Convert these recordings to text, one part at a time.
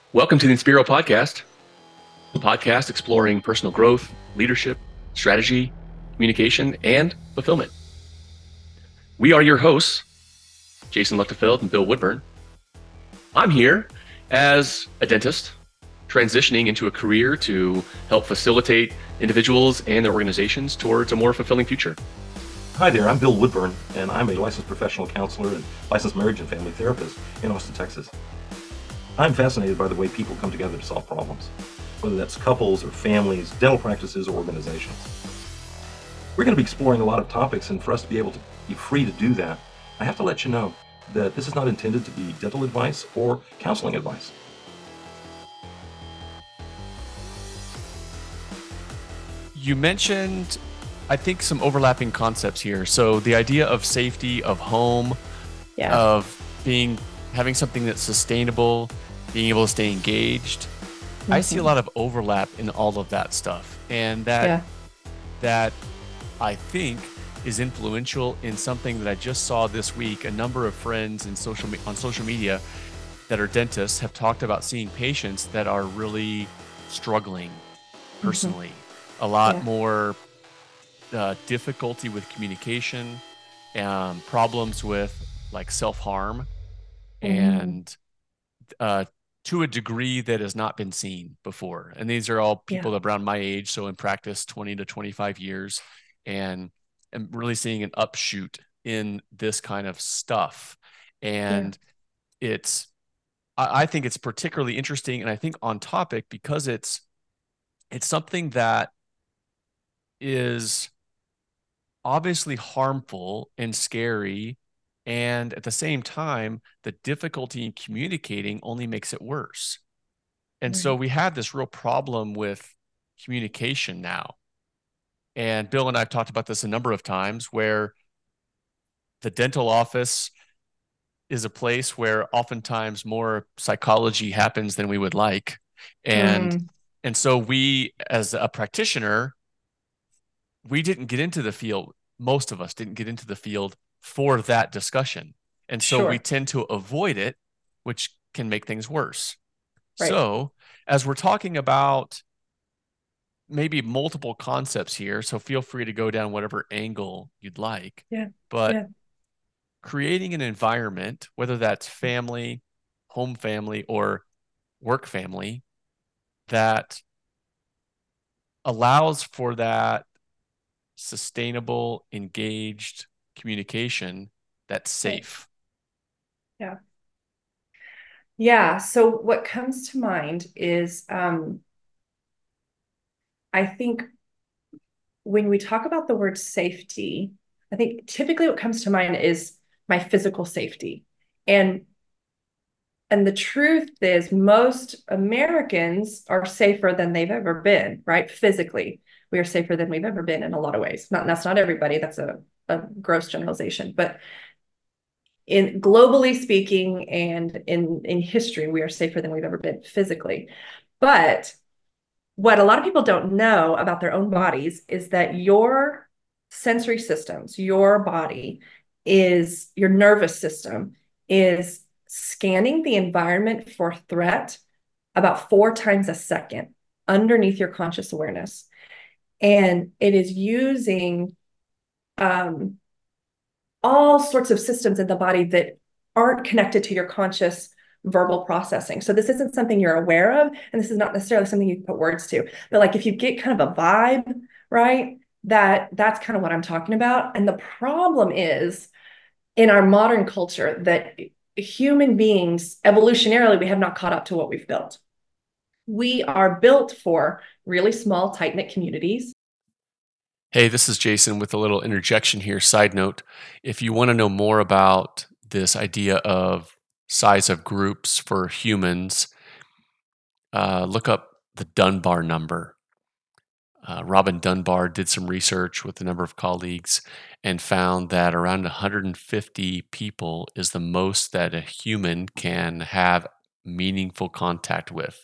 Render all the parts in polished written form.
Welcome to the Inspiro Podcast, the podcast exploring personal growth, leadership, strategy, communication, and fulfillment. We are your hosts, Jason Luchtefeld and Bill Woodburn. I'm here as a dentist, transitioning into a career to help facilitate individuals and their organizations towards a more fulfilling future. Hi there, I'm Bill Woodburn, and I'm a licensed professional counselor and licensed marriage and family therapist in Austin, Texas. I'm fascinated by the way people come together to solve problems, whether that's couples or families, dental practices, or organizations. We're going to be exploring a lot of topics, and for us to be able to be free to do that, I have to let you know that this is not intended to be dental advice or counseling advice. You mentioned, I think, some overlapping concepts here. So the idea of safety, of home, of having something that's sustainable, being able to stay engaged. Mm-hmm. I see a lot of overlap in all of that stuff. And that I think is influential in something that I just saw this week. A number of friends on social media that are dentists have talked about seeing patients that are really struggling personally. Mm-hmm. A lot more difficulty with communication, problems with like self-harm, and to a degree that has not been seen before. And these are all people around my age, so in practice 20 to 25 years, and I'm really seeing an upshoot in this kind of stuff. And I think it's particularly interesting, and I think on topic because it's something that is obviously harmful and scary, and at the same time, the difficulty in communicating only makes it worse. And so we have this real problem with communication now. And Bill and I have talked about this a number of times, where the dental office is a place where oftentimes more psychology happens than we would like. And so we, as a practitioner, we didn't get into the field. Most of us didn't get into the field for that discussion. And so we tend to avoid it, which can make things worse. Right. So as we're talking about maybe multiple concepts here, so feel free to go down whatever angle you'd like. Creating an environment, whether that's family, home family, or work family, that allows for that sustainable, engaged communication that's safe. So what comes to mind is I think when we talk about the word safety, I think typically what comes to mind is my physical safety. And the truth is most Americans are safer than they've ever been, right? Physically, we are safer than we've ever been in a lot of ways. That's not everybody. That's a gross generalization, but in globally speaking and in history, we are safer than we've ever been physically. But what a lot of people don't know about their own bodies is that your sensory systems, your body is, your nervous system is scanning the environment for threat about 4 times a second underneath your conscious awareness. And it is using all sorts of systems in the body that aren't connected to your conscious verbal processing. So this isn't something you're aware of, and this is not necessarily something you put words to, but like if you get kind of a vibe, right, that's kind of what I'm talking about. And the problem is in our modern culture that human beings, evolutionarily, we have not caught up to what we've built. We are built for really small, tight-knit communities. Hey, this is Jason with a little interjection here. Side note, if you want to know more about this idea of size of groups for humans, look up the Dunbar number. Robin Dunbar did some research with a number of colleagues and found that around 150 people is the most that a human can have meaningful contact with.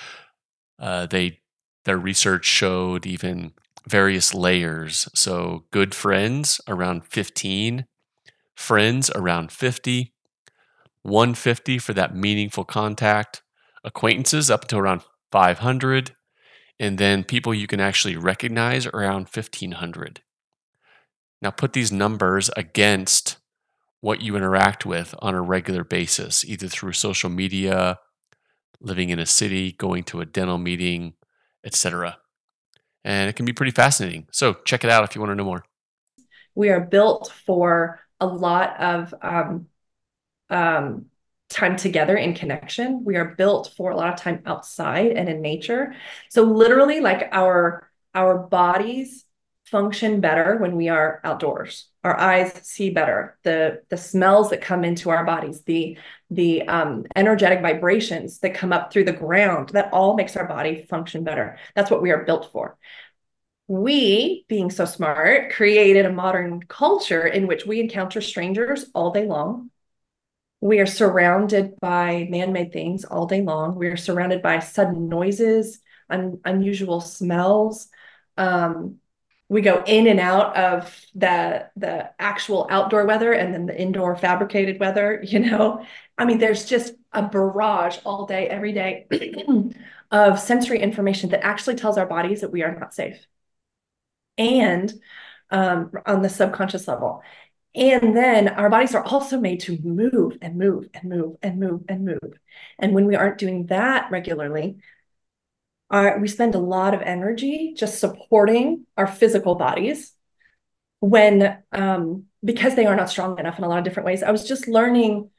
Their research showed even various layers. So good friends around 15, friends around 50, 150 for that meaningful contact, acquaintances up to around 500, and then people you can actually recognize around 1,500. Now put these numbers against what you interact with on a regular basis, either through social media, living in a city, going to a dental meeting, etc. And it can be pretty fascinating. So check it out if you want to know more. We are built for a lot of time together in connection. We are built for a lot of time outside and in nature. So literally, like our bodies function better when we are outdoors. Our eyes see better. The smells that come into our bodies, the energetic vibrations that come up through the ground, that all makes our body function better. That's what we are built for. We, being so smart, created a modern culture in which we encounter strangers all day long. We are surrounded by man-made things all day long. We are surrounded by sudden noises, unusual smells. We go in and out of the actual outdoor weather and then the indoor fabricated weather, I mean, there's just a barrage all day, every day of sensory information that actually tells our bodies that we are not safe. And on the subconscious level. And then our bodies are also made to move and move and move and move and move. And when we aren't doing that regularly, we spend a lot of energy just supporting our physical bodies when because they are not strong enough in a lot of different ways. I was just learning,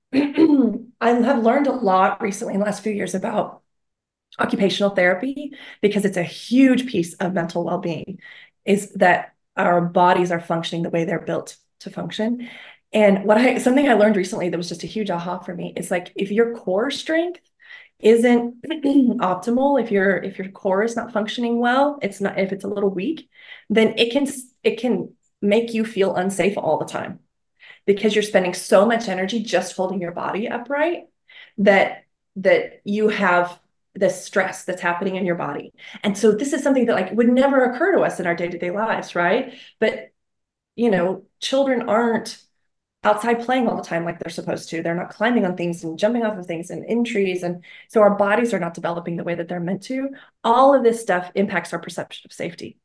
I have learned a lot recently in the last few years about occupational therapy, because it's a huge piece of mental well-being, is that our bodies are functioning the way they're built to function. And something I learned recently that was just a huge aha for me is, like, if your core strength isn't optimal, if your core is not functioning well, if it's a little weak, then it can make you feel unsafe all the time, because you're spending so much energy just holding your body upright that you have this stress that's happening in your body. And so this is something that, like, would never occur to us in our day-to-day lives, right? But children aren't outside playing all the time like they're supposed to. They're not climbing on things and jumping off of things and in trees. And so our bodies are not developing the way that they're meant to. All of this stuff impacts our perception of safety.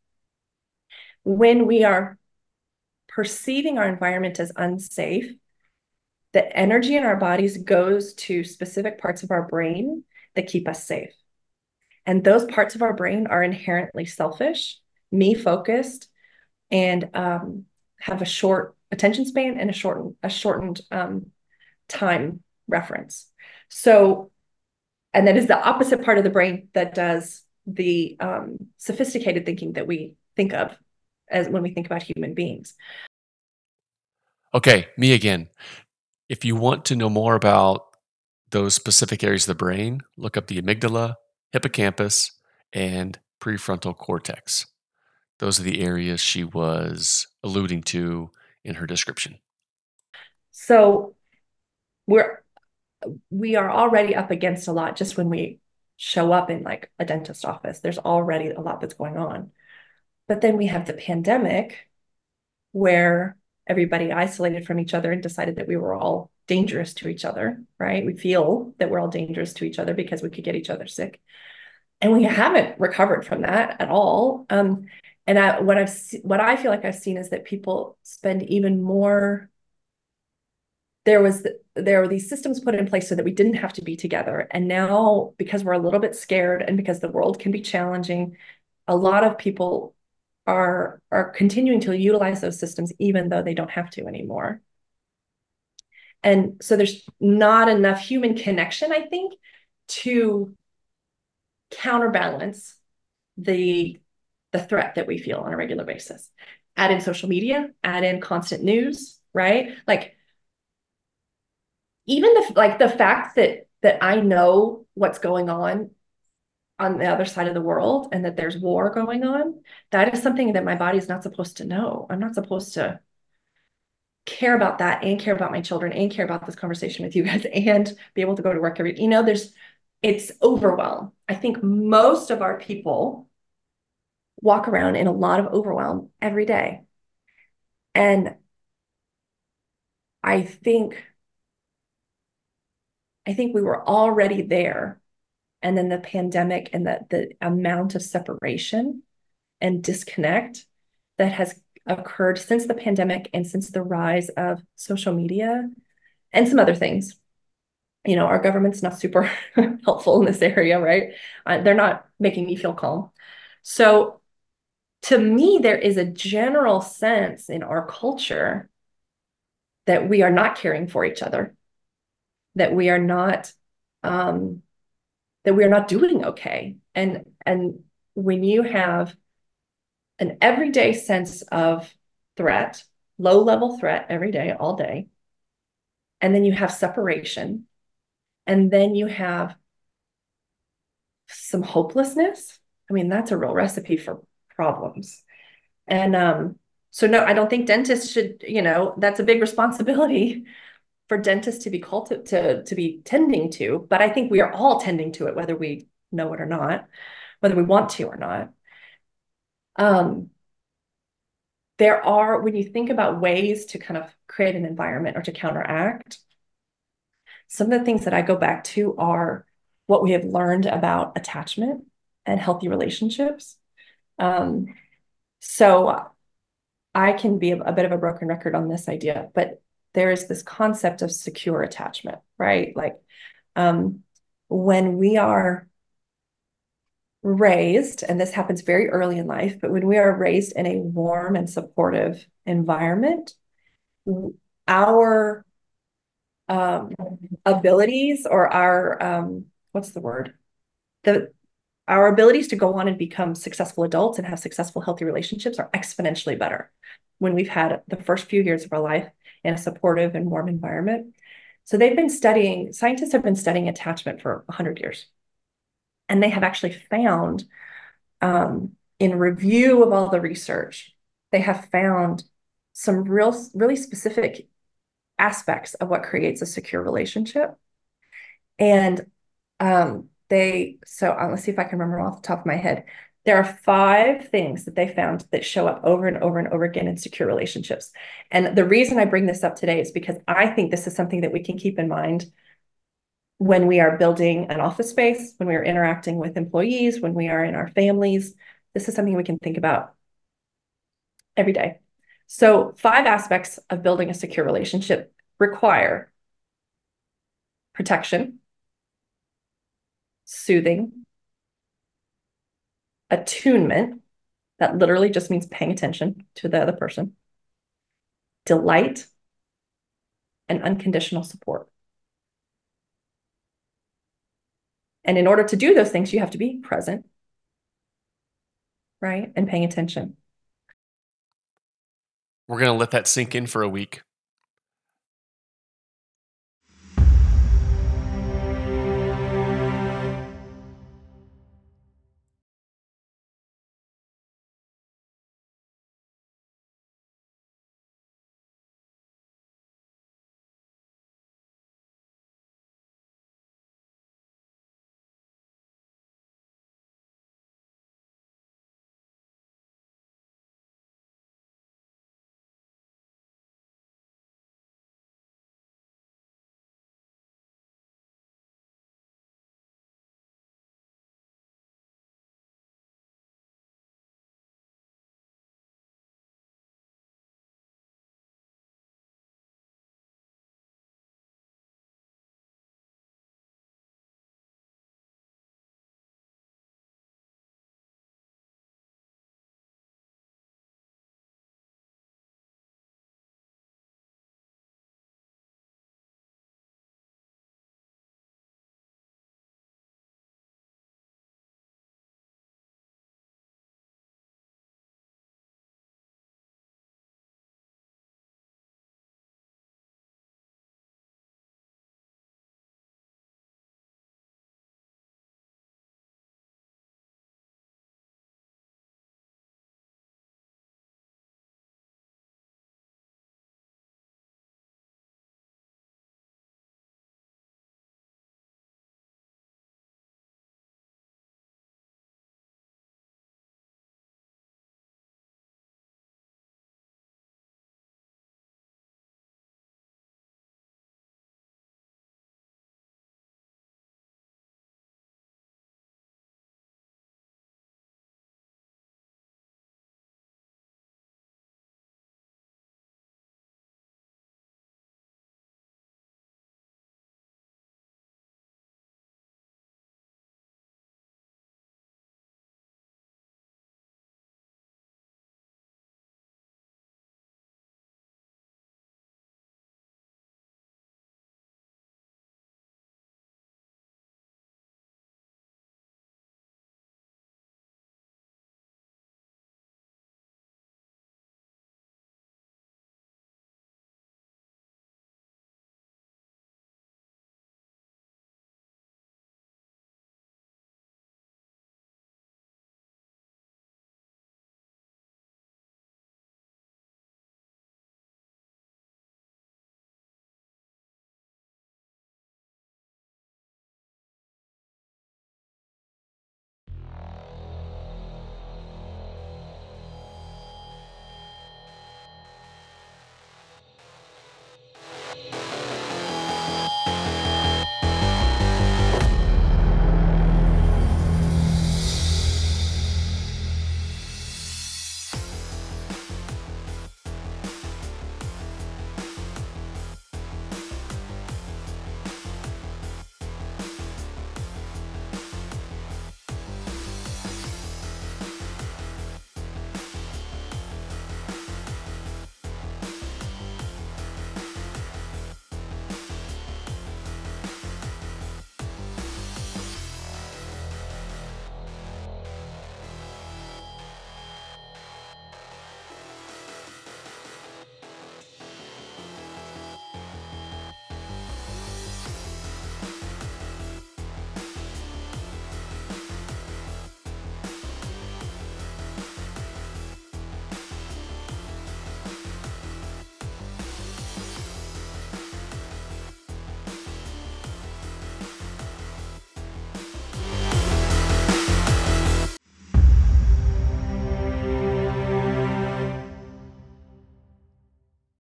When we are perceiving our environment as unsafe, the energy in our bodies goes to specific parts of our brain that keep us safe. And those parts of our brain are inherently selfish, me-focused, and have a short attention span and a shortened time reference. So, and that is the opposite part of the brain that does the sophisticated thinking that we think of as when we think about human beings. Okay, me again. If you want to know more about those specific areas of the brain, look up the amygdala, hippocampus, and prefrontal cortex. Those are the areas she was alluding to in her description. So we are already up against a lot just when we show up in, like, a dentist office. There's already a lot that's going on. But then we have the pandemic, where everybody isolated from each other and decided that we were all dangerous to each other, right? We feel that we're all dangerous to each other because we could get each other sick. And we haven't recovered from that at all. And what I feel like I've seen is that people spend even more. There were these systems put in place so that we didn't have to be together. And now, because we're a little bit scared and because the world can be challenging, a lot of people are continuing to utilize those systems even though they don't have to anymore. And so there's not enough human connection, I think, to counterbalance the threat that we feel on a regular basis. Add in social media, add in constant news, right? Like, even the fact that I know what's going on the other side of the world and that there's war going on, that is something that my body is not supposed to know. I'm not supposed to care about that and care about my children and care about this conversation with you guys and be able to go to work it's overwhelm. I think most of our people walk around in a lot of overwhelm every day. And I think we were already there And then the pandemic and the amount of separation and disconnect that has occurred since the pandemic and since the rise of social media and some other things. Our government's not super helpful in this area, right? They're not making me feel calm. So to me, there is a general sense in our culture that we are not caring for each other, that we are not doing okay. And when you have an everyday sense of threat, low level threat every day, all day, and then you have separation, and then you have some hopelessness, I mean, that's a real recipe for problems. And so no, I don't think dentists should, that's a big responsibility for dentists to be to be tending to, but I think we are all tending to it, whether we know it or not, whether we want to or not. When you think about ways to kind of create an environment or to counteract, some of the things that I go back to are what we have learned about attachment and healthy relationships. So I can be a bit of a broken record on this idea, but there is this concept of secure attachment, right? Like when we are raised, and this happens very early in life, but when we are raised in a warm and supportive environment, our abilities or our what's the word? Our abilities to go on and become successful adults and have successful, healthy relationships are exponentially better when we've had the first few years of our life in a supportive and warm environment. So scientists have been studying attachment for 100 years. And they have actually found, in review of all the research, they have found some really specific aspects of what creates a secure relationship. And let's see if I can remember off the top of my head. There are 5 things that they found that show up over and over and over again in secure relationships. And the reason I bring this up today is because I think this is something that we can keep in mind when we are building an office space, when we are interacting with employees, when we are in our families. This is something we can think about every day. So 5 aspects of building a secure relationship require protection, soothing, attunement, that literally just means paying attention to the other person, delight, and unconditional support. And in order to do those things, you have to be present, right? And paying attention. We're going to let that sink in for a week.